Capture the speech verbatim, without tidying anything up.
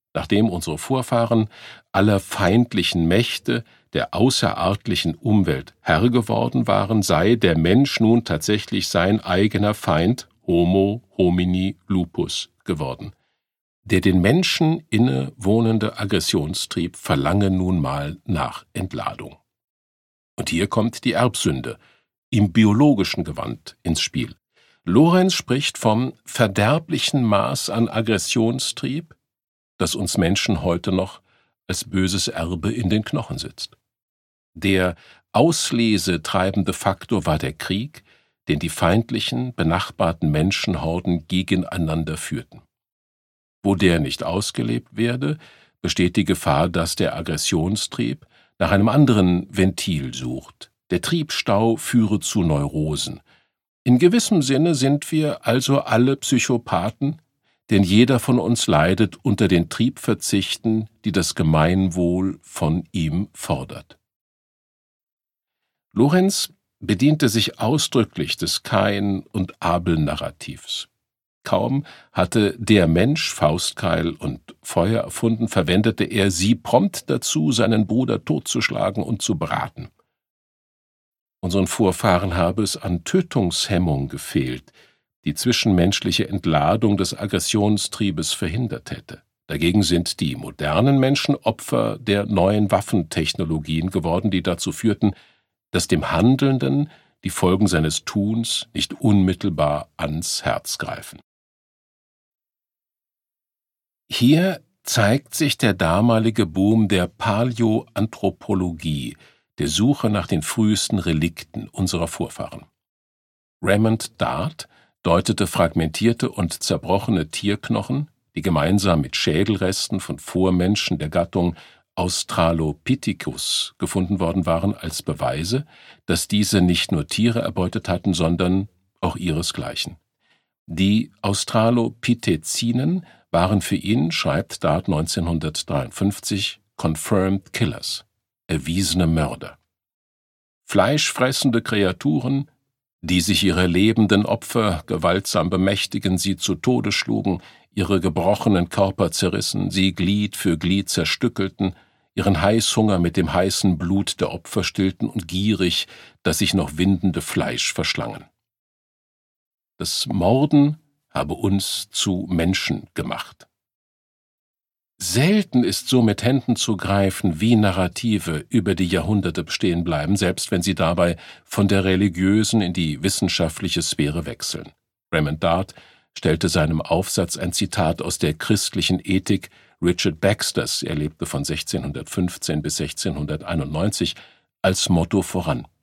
Nachdem unsere Vorfahren aller feindlichen Mächte der außerartlichen Umwelt Herr geworden waren, sei der Mensch nun tatsächlich sein eigener Feind, Homo homini lupus, geworden. Der den Menschen innewohnende Aggressionstrieb verlange nun mal nach Entladung. Und hier kommt die Erbsünde im biologischen Gewand ins Spiel. Lorenz spricht vom verderblichen Maß an Aggressionstrieb, das uns Menschen heute noch als böses Erbe in den Knochen sitzt. Der auslesetreibende Faktor war der Krieg, den die feindlichen, benachbarten Menschenhorden gegeneinander führten. Wo der nicht ausgelebt werde, besteht die Gefahr, dass der Aggressionstrieb nach einem anderen Ventil sucht. Der Triebstau führe zu Neurosen. In gewissem Sinne sind wir also alle Psychopathen, denn jeder von uns leidet unter den Triebverzichten, die das Gemeinwohl von ihm fordert. Lorenz bediente sich ausdrücklich des Kain- und Abel-Narrativs. Kaum hatte der Mensch Faustkeil und Feuer erfunden, verwendete er sie prompt dazu, seinen Bruder totzuschlagen und zu braten. Unseren Vorfahren habe es an Tötungshemmung gefehlt, die zwischenmenschliche Entladung des Aggressionstriebes verhindert hätte. Dagegen sind die modernen Menschen Opfer der neuen Waffentechnologien geworden, die dazu führten, dass dem Handelnden die Folgen seines Tuns nicht unmittelbar ans Herz greifen. Hier zeigt sich der damalige Boom der Paläoanthropologie, der Suche nach den frühesten Relikten unserer Vorfahren. Raymond Dart deutete fragmentierte und zerbrochene Tierknochen, die gemeinsam mit Schädelresten von Vormenschen der Gattung Australopithecus gefunden worden waren, als Beweise, dass diese nicht nur Tiere erbeutet hatten, sondern auch ihresgleichen. Die Australopithecinen waren für ihn, schreibt Dart neunzehnhundertdreiundfünfzig, confirmed killers, erwiesene Mörder. Fleischfressende Kreaturen, die sich ihrer lebenden Opfer gewaltsam bemächtigen, sie zu Tode schlugen, ihre gebrochenen Körper zerrissen, sie Glied für Glied zerstückelten, ihren Heißhunger mit dem heißen Blut der Opfer stillten und gierig das sich noch windende Fleisch verschlangen. Das Morden habe uns zu Menschen gemacht. Selten ist so mit Händen zu greifen, wie Narrative über die Jahrhunderte bestehen bleiben, selbst wenn sie dabei von der religiösen in die wissenschaftliche Sphäre wechseln. Raymond Dart stellte seinem Aufsatz ein Zitat aus der christlichen Ethik Richard Baxters, er lebte von sechzehnhundertfünfzehn bis sechzehnhunderteinundneunzig, als Motto voran.